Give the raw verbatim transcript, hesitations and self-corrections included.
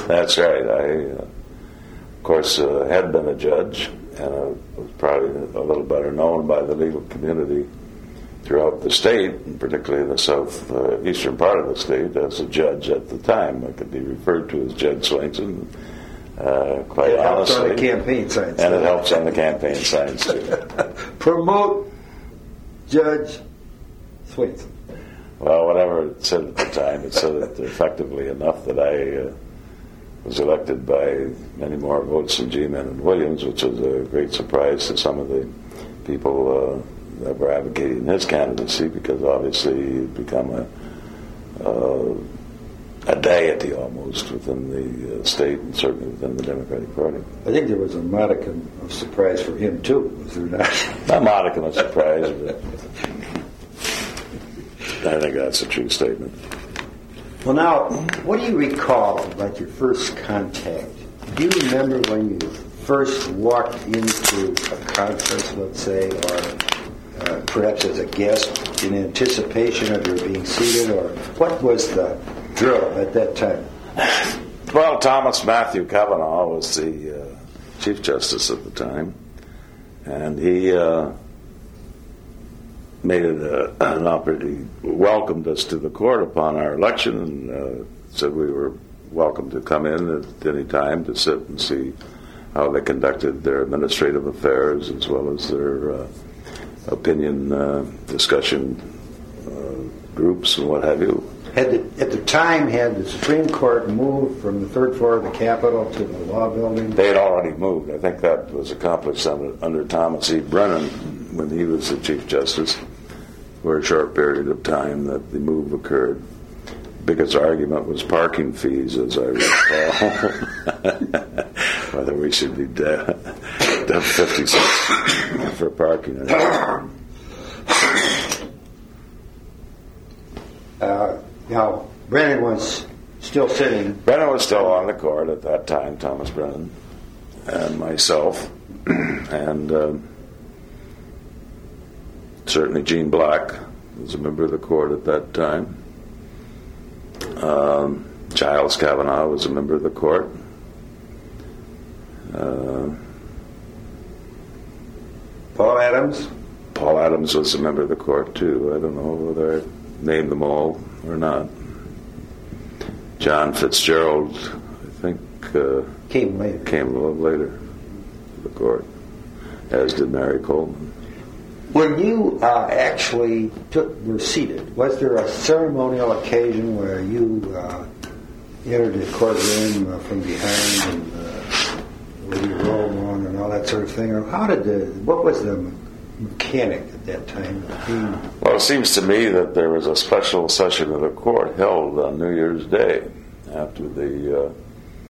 That's right. I, uh, of course, uh, had been a judge, and uh, was probably a little better known by the legal community throughout the state, and particularly in the south uh, eastern part of the state, as a judge at the time. I could be referred to as Judge Swainson, uh, quite it honestly. It helps on the campaign signs. And it helps on the campaign signs, too. Promote Judge Swainson. Well, whatever it said at the time, it said it effectively enough that I uh, was elected by many more votes than G. Menon Williams, which was a great surprise to some of the people uh, that were advocating his candidacy, because obviously he'd become a, uh, a deity almost within the uh, state and certainly within the Democratic Party. I think there was a modicum of surprise for him, too, was there not? Not modicum of surprise, but I think that's a true statement. Well, now, what do you recall about your first contact? Do you remember when you first walked into a conference, let's say, or uh, perhaps as a guest in anticipation of your being seated, or what was the drill at that time? Well, Thomas Matthew Kavanaugh was the uh, Chief Justice at the time, and he uh, made it a, an opportunity, welcomed us to the court upon our election, and uh, said we were welcome to come in at any time to sit and see how they conducted their administrative affairs as well as their uh, opinion uh, discussion uh, groups and what have you. Had the, at the time, had the Supreme Court moved from the third floor of the Capitol to the law building? They had already moved. I think that was accomplished under, under Thomas E. Brennan when he was the Chief Justice for a short period of time that the move occurred. Biggest argument was parking fees, as I recall. Whether we should be de- de- fifty cents for parking. Uh, now, Brennan was still sitting. Brennan was still on the court at that time, Thomas Brennan, and myself, and uh, certainly Gene Black was a member of the court at that time. Um, Giles Kavanaugh was a member of the court. Uh, Paul Adams? Paul Adams was a member of the court, too. I don't know whether I named them all or not. John Fitzgerald, I think, uh, came later. Came a little later to the court, as did Mary Coleman. When you uh, actually took, were seated, was there a ceremonial occasion where you uh, entered the courtroom uh, from behind and uh, with your robe on and all that sort of thing? Or how did the, what was the mechanic at that time? Well, it seems to me that there was a special session of the court held on New Year's Day after the uh,